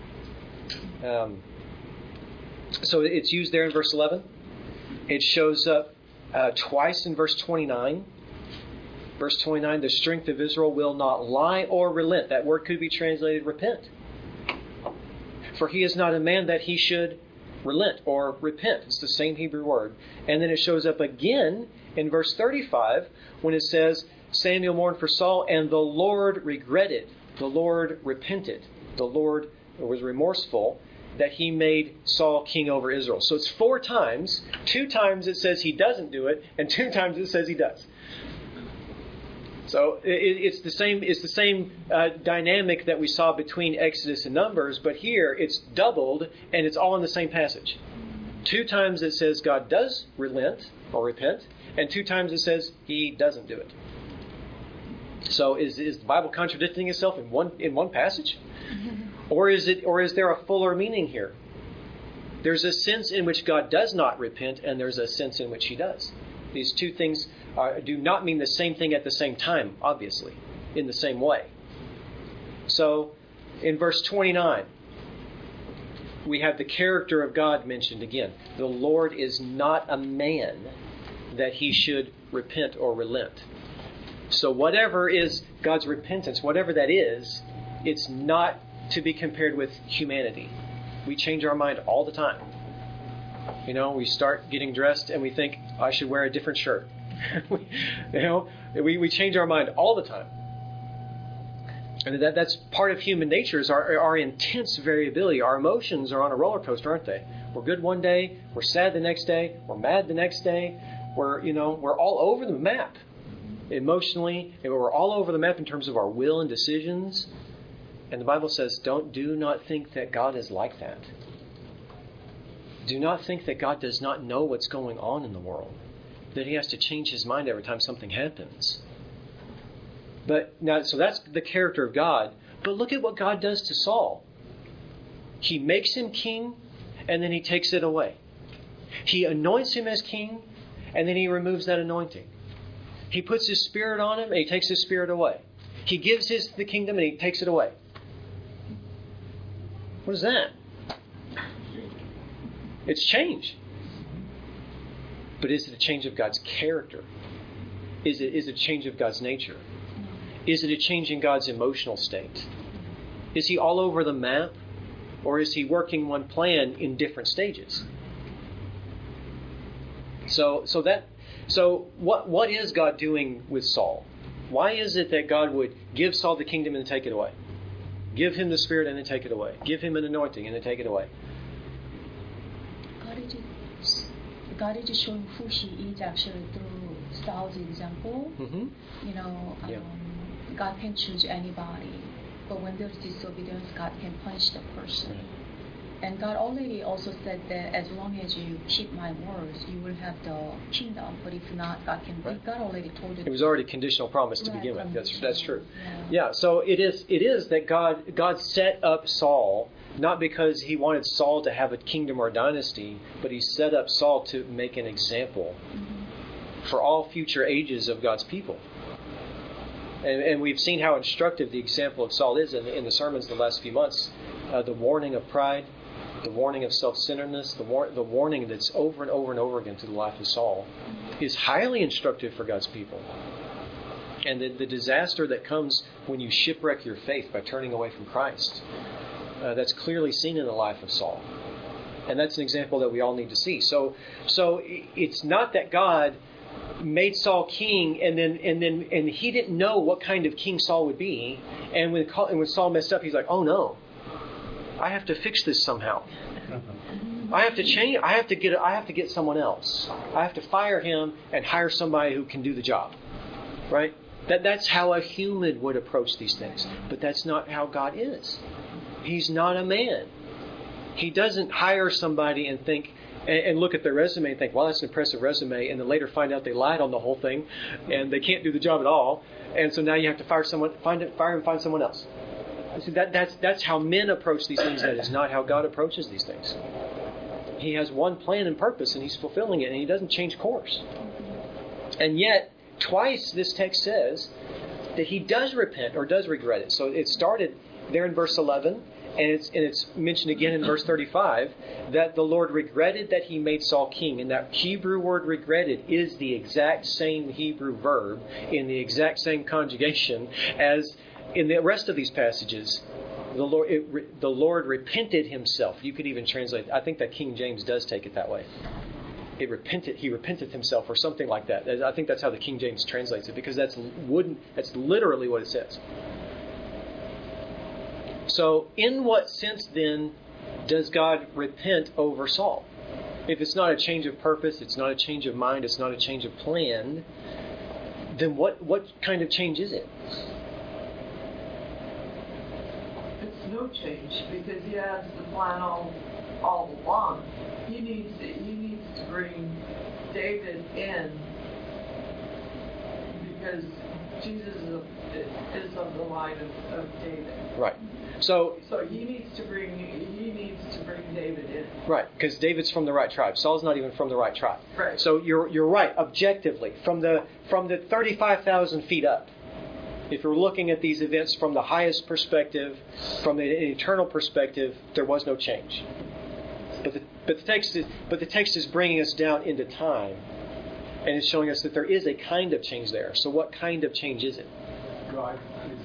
[SPEAKER 1] So it's used there in verse 11. It shows up twice in verse 29. Verse 29, the strength of Israel will not lie or relent. That word could be translated repent. For he is not a man that he should relent or repent. It's the same Hebrew word. And then it shows up again in verse 35 when it says, Samuel mourned for Saul, and the Lord regretted. The Lord repented. The Lord was remorseful that he made Saul king over Israel. So it's 4 times. 2 times it says he doesn't do it, and 2 times it says he does. So it's the same dynamic that we saw between Exodus and Numbers, but here it's doubled, and it's all in the same passage. 2 times it says God does relent or repent, and 2 times it says he doesn't do it. So is the Bible contradicting itself in one passage? Or is there a fuller meaning here? There's a sense in which God does not repent, and there's a sense in which he does. These 2 things do not mean the same thing at the same time, obviously, in the same way. So, in verse 29, we have the character of God mentioned again. The Lord is not a man that he should repent or relent. So whatever is God's repentance, whatever that is, it's not to be compared with humanity. We change our mind all the time. You know, we start getting dressed and we think, I should wear a different shirt. We change our mind all the time. And that's part of human nature, is our intense variability. Our emotions are on a roller coaster, aren't they? We're good one day, we're sad the next day, we're mad the next day. We're all over the map emotionally, and we're all over the map in terms of our will and decisions. And the Bible says, do not think that God is like that. Do not think that God does not know what's going on in the world, that he has to change his mind every time something happens. But now, so that's the character of God. But look at what God does to Saul. He makes him king, and then he takes it away. He anoints him as king, and then he removes that anointing. He puts his spirit on him, and he takes his spirit away. He gives the kingdom, and he takes it away. What is that? It's change. But is it a change of God's character? Is it a change of God's nature? Is it a change in God's emotional state? Is he all over the map? Or is he working one plan in different stages? So what is God doing with Saul? Why is it that God would give Saul the kingdom and take it away? Give him the Spirit and then take it away. Give him an anointing and then take it away.
[SPEAKER 6] God is showing who He is actually through Saul's example.
[SPEAKER 1] Mm-hmm.
[SPEAKER 6] God can choose anybody, but when there's disobedience, God can punish the person. And God already also said that as long as you keep my words, you will have the kingdom. But if not, God already told you.
[SPEAKER 1] It was already a conditional promise to begin with. That's true.
[SPEAKER 6] Yeah.
[SPEAKER 1] So it is that God set up Saul not because he wanted Saul to have a kingdom or a dynasty, but he set up Saul to make an example for all future ages of God's people. And we've seen how instructive the example of Saul is in the sermons the last few months. The warning of pride, the warning of self-centeredness, the warning that's over and over and over again through the life of Saul is highly instructive for God's people. And the disaster that comes when you shipwreck your faith by turning away from Christ, that's clearly seen in the life of Saul. And that's an example that we all need to see. So it's not that God made Saul king and he didn't know what kind of king Saul would be. And when Saul messed up, he's like, oh no, I have to fix this somehow. I have to change. I have to get someone else. I have to fire him and hire somebody who can do the job. Right? That's how a human would approach these things. But that's not how God is. He's not a man. He doesn't hire somebody and think and look at their resume and think, well, that's an impressive resume, and then later find out they lied on the whole thing and they can't do the job at all. And so now you have to fire and find someone else. See, that's how men approach these things. That is not how God approaches these things. He has one plan and purpose, and He's fulfilling it, and He doesn't change course. And yet, twice this text says that He does repent or does regret it. So it started there in verse 11, and it's mentioned again in verse 35 that the Lord regretted that He made Saul king. And that Hebrew word regretted is the exact same Hebrew verb in the exact same conjugation as in the rest of these passages. The Lord repented Himself. You could even translate. I think that King James does take it that way. He repented Himself, or something like that. I think that's how the King James translates it, because that's literally what it says. So, in what sense then does God repent over Saul? If it's not a change of purpose, it's not a change of mind, it's not a change of plan, then what kind of change is it?
[SPEAKER 3] No change, because He has the plan all along. He needs to bring David in, because Jesus is of the line of David.
[SPEAKER 1] Right. So
[SPEAKER 3] he needs to bring David in.
[SPEAKER 1] Right, because David's from the right tribe. Saul's not even from the right tribe.
[SPEAKER 3] Right.
[SPEAKER 1] So you're right objectively from the 35,000 feet up. If you're looking at these events from the highest perspective, from an eternal perspective, there was no change. But the text is bringing us down into time, and it's showing us that there is a kind of change there. So what kind of change is it?
[SPEAKER 5] God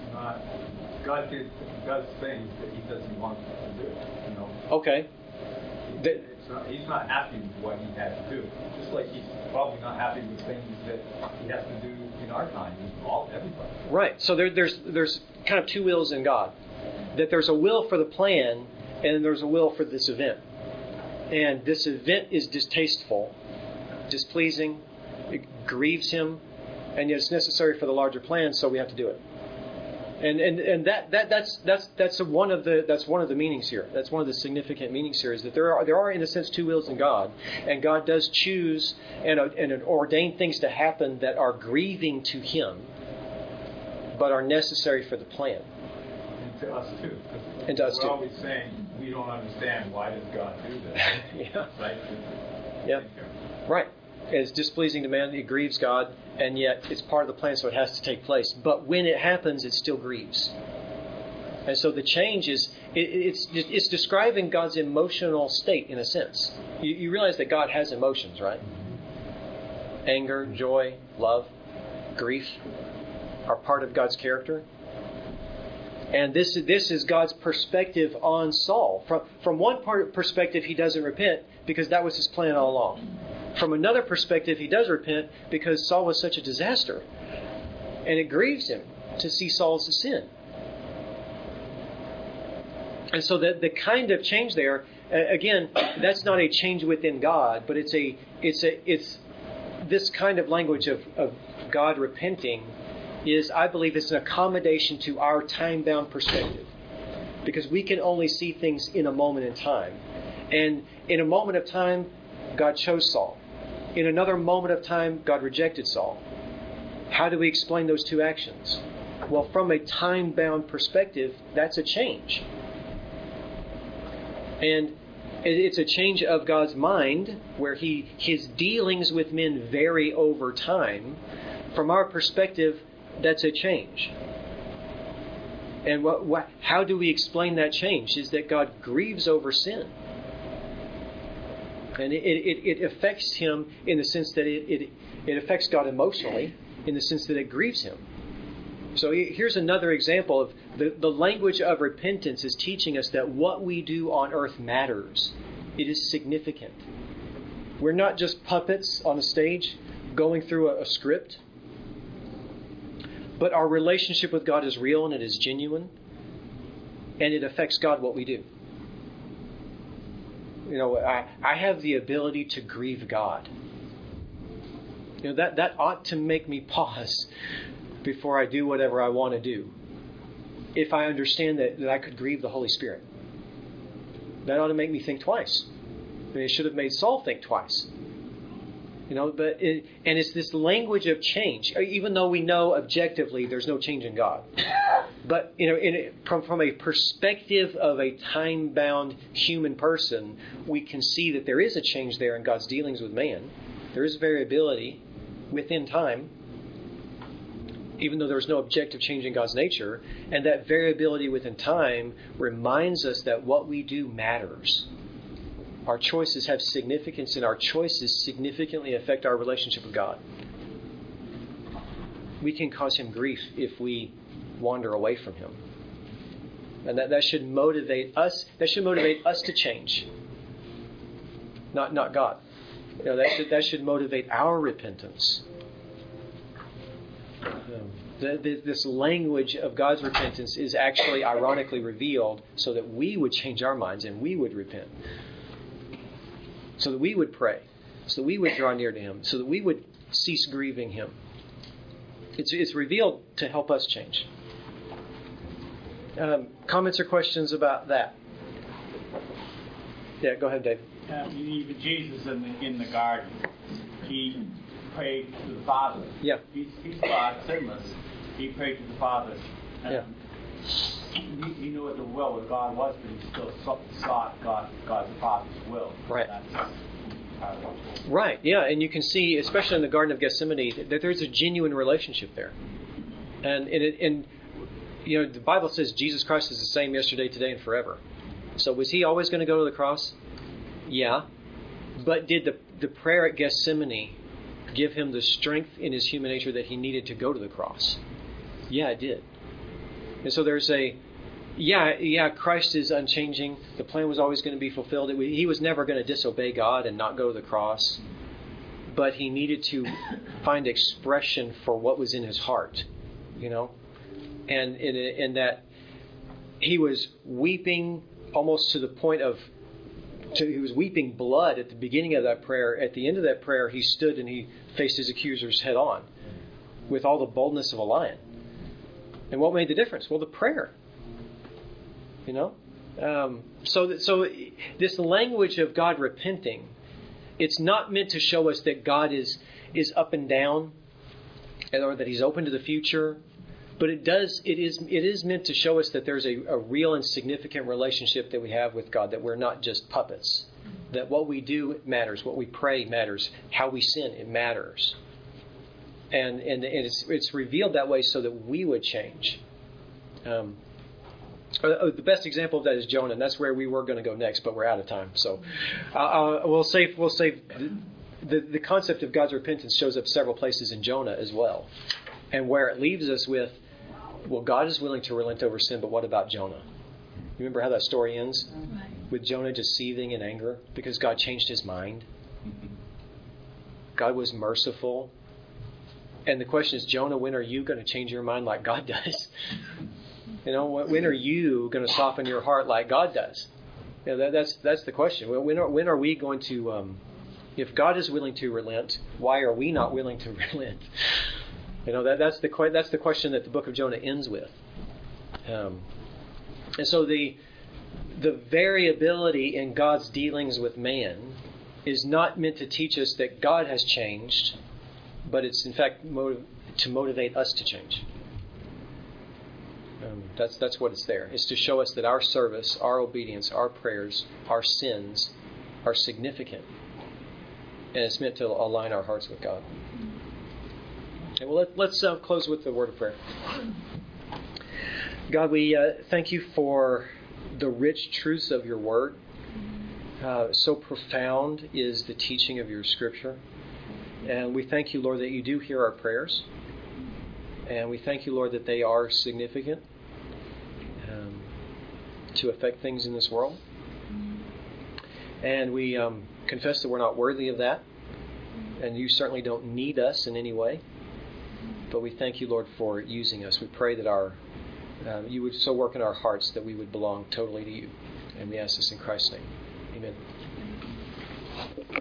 [SPEAKER 5] does things that He doesn't want to do.
[SPEAKER 1] Okay.
[SPEAKER 5] He's not happy with what He had to do. Just like He's probably not happy with things that He has to do in our time. Everybody.
[SPEAKER 1] Right. So there's kind of two wills in God. That there's a will for the plan, and there's a will for this event. And this event is distasteful, displeasing, it grieves Him, and yet it's necessary for the larger plan, so we have to do it. And that's one of the meanings here. That's one of the significant meanings here, is that there are in a sense two wills in God, and God does choose and ordain things to happen that are grieving to Him, but are necessary for the plan.
[SPEAKER 5] And to us too.
[SPEAKER 1] And to us too.
[SPEAKER 5] We're always saying we don't understand, why does God do this?
[SPEAKER 1] Yeah.
[SPEAKER 5] Right.
[SPEAKER 1] Yeah. Right. It's displeasing to man, it grieves God, and yet it's part of the plan, so it has to take place. But when it happens, it still grieves. And so the change is, it's describing God's emotional state in a sense. You realize that God has emotions, right? anger, joy, love, grief are part of God's character. And this is God's perspective on Saul. From one perspective, he doesn't repent because that was his plan all along. From another perspective, he does repent because Saul was such a disaster. And it grieves him to see Saul's sin. And so the kind of change there, again, that's not a change within God, but it's this kind of language of God repenting is, I believe, it's an accommodation to our time-bound perspective. Because we can only see things in a moment in time. And in a moment of time, God chose Saul. In another moment of time, God rejected Saul. How do we explain those two actions? Well, from a time-bound perspective, that's a change. And it's a change of God's mind, where his dealings with men vary over time. From our perspective, that's a change. And how do we explain that change? Is that God grieves over sin. And it affects him in the sense that it affects God emotionally, in the sense that it grieves him. So here's another example of the language of repentance is teaching us that what we do on earth matters. It is significant. We're not just puppets on a stage going through a script. But our relationship with God is real and it is genuine. And it affects God what we do. You know, I have the ability to grieve God. You know, that ought to make me pause before I do whatever I want to do. If I understand that I could grieve the Holy Spirit. That ought to make me think twice. I mean, it should have made Saul think twice. You know, and it's this language of change, even though we know objectively there's no change in God. But you know, from a perspective of a time-bound human person, we can see that there is a change there in God's dealings with man. There is variability within time, even though there's no objective change in God's nature. And that variability within time reminds us that what we do matters. Our choices have significance, and our choices significantly affect our relationship with God. We can cause him grief if we wander away from him. And that should motivate us. That should motivate us to change. Not God. You know, that should motivate our repentance. This language of God's repentance is actually ironically revealed so that we would change our minds and we would repent. So that we would pray, so that we would draw near to him, so that we would cease grieving him. It's revealed to help us change. Comments or questions about that? Yeah, go ahead, Dave.
[SPEAKER 2] Even Jesus in the garden, he prayed to the Father.
[SPEAKER 1] Yeah.
[SPEAKER 2] He's God, sinless. He prayed to the Father.
[SPEAKER 1] Yeah.
[SPEAKER 2] He knew what the will of God was, but he still sought God's Father's will.
[SPEAKER 1] Right. Right, yeah, and you can see, especially in the Garden of Gethsemane, that there's a genuine relationship there. And you know, the Bible says Jesus Christ is the same yesterday, today, and forever. So was he always going to go to the cross? Yeah. But did the prayer at Gethsemane give him the strength in his human nature that he needed to go to the cross? Yeah, it did. And so there's Christ is unchanging. The plan was always going to be fulfilled. He was never going to disobey God and not go to the cross. But he needed to find expression for what was in his heart, you know. And in that he was weeping almost to the point of, he was weeping blood at the beginning of that prayer. At the end of that prayer, he stood and he faced his accusers head on with all the boldness of a lion. And what made the difference? Well, the prayer. You know? So this language of God repenting, it's not meant to show us that God is up and down, or that he's open to the future. But it is meant to show us that there's a real and significant relationship that we have with God, that we're not just puppets. That what we do matters, what we pray matters, how we sin, it matters. And it's revealed that way so that we would change. The best example of that is Jonah, and that's where we were going to go next, but we're out of time. So we'll save the concept of God's repentance shows up several places in Jonah as well. And where it leaves us with, well, God is willing to relent over sin, but what about Jonah? You remember how that story ends?
[SPEAKER 6] Right.
[SPEAKER 1] With Jonah just seething in anger because God changed his mind. God was merciful. And the question is, Jonah, when are you going to change your mind like God does? You know, when are you going to soften your heart like God does? You know, that's the question. When are we going to, if God is willing to relent, why are we not willing to relent? You know, that's the question that the book of Jonah ends with. And so the variability in God's dealings with man is not meant to teach us that God has changed, but it's in fact to motivate us to change. That's what it's there. It's to show us that our service, our obedience, our prayers, our sins are significant. And it's meant to align our hearts with God. Okay, well, let's close with the word of prayer. God, we thank you for the rich truths of your word. So profound is the teaching of your scripture. And we thank you, Lord, that you do hear our prayers. And we thank you, Lord, that they are significant to affect things in this world. And we confess that we're not worthy of that. And you certainly don't need us in any way. But we thank you, Lord, for using us. We pray that you would so work in our hearts that we would belong totally to you. And we ask this in Christ's name. Amen.